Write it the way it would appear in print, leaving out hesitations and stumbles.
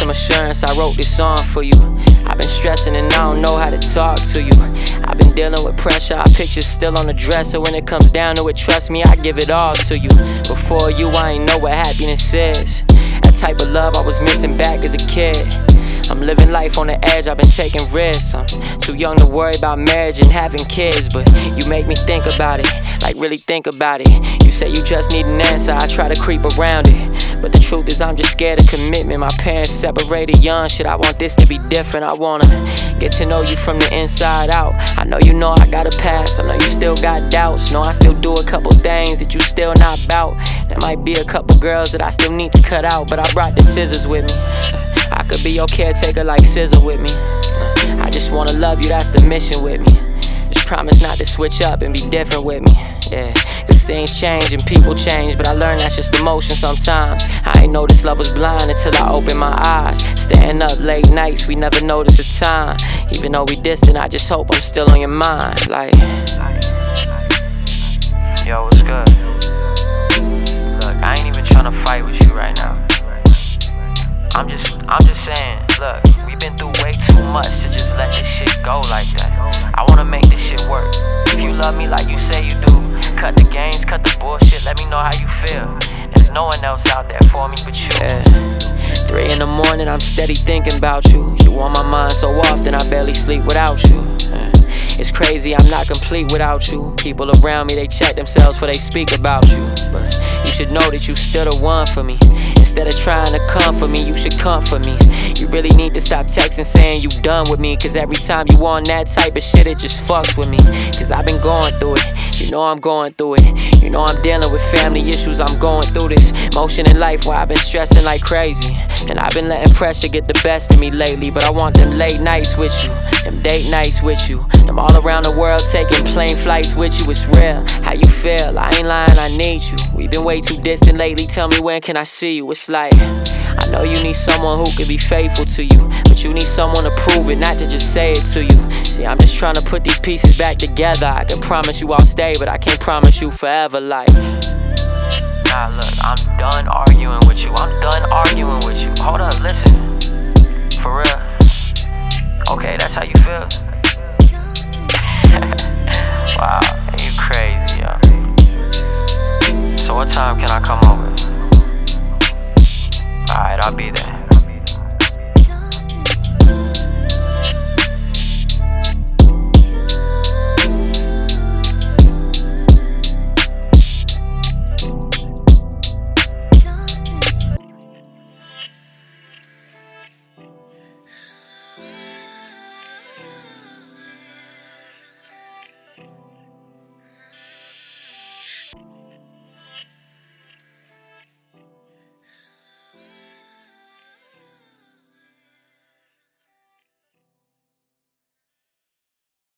some assurance, I wrote this song for you. I've been stressing and I don't know how to talk to you. I've been dealing with pressure, our picture's still on the dresser. When it comes down to it, trust me, I give it all to you. Before you, I ain't know what happiness is. That type of love I was missing back as a kid. I'm living life on the edge, I've been taking risks. I'm too young to worry about marriage and having kids, but you make me think about it, like really think about it. You say you just need an answer, I try to creep around it, but the truth is I'm just scared of commitment. My parents separated young, shit, I want this to be different. I wanna get to know you from the inside out. I know you know I got a past, I know you still got doubts. Know I still do a couple things that you still not bout. There might be a couple girls that I still need to cut out, but I brought the scissors with me. I could be your caretaker like Scissor with me. I just wanna love you, that's the mission with me. Just promise not to switch up and be different with me. Yeah, cause things change and people change, but I learned that's just emotion sometimes. I ain't know this love was blind until I opened my eyes. Staying up late nights, we never notice the time. Even though we distant, I just hope I'm still on your mind. Like, yo, what's good? Look, I ain't even tryna fight with you right now. I'm just saying, look, we've been through way too much to just let this shit go like that. I wanna make this shit work. If you love me like you say you do, cut the games, cut the bullshit, let me know how you feel. There's no one else out there for me but you. Yeah. 3 in the morning, I'm steady thinking about you. You on my mind so often, I barely sleep without you. It's crazy, I'm not complete without you. People around me, they check themselves before they speak about you. But you should know that you still the one for me. Instead of trying to comfort me, you should comfort me. You really need to stop texting saying you done with me, cause every time you on that type of shit, it just fucks with me. Cause I've been going through it, you know I'm going through it. You know I'm dealing with family issues, I'm going through this motion in life where I've been stressing like crazy. And I've been letting pressure get the best of me lately. But I want them late nights with you, them date nights with you, them all around the world taking plane flights with you. It's real, how you feel, I ain't lying, I need you. We've been way too distant lately, tell me when can I see you. It's like, I know you need someone who could be faithful to you, but you need someone to prove it, not to just say it to you. See, I'm just trying to put these pieces back together. I can promise you I'll stay, but I can't promise you forever. Like, nah, look, I'm done arguing with you. I'm done arguing with you. Hold up, listen. For real. Okay, that's how you feel? Wow, you crazy, yo. So what time can I come over? Alright, I'll be there.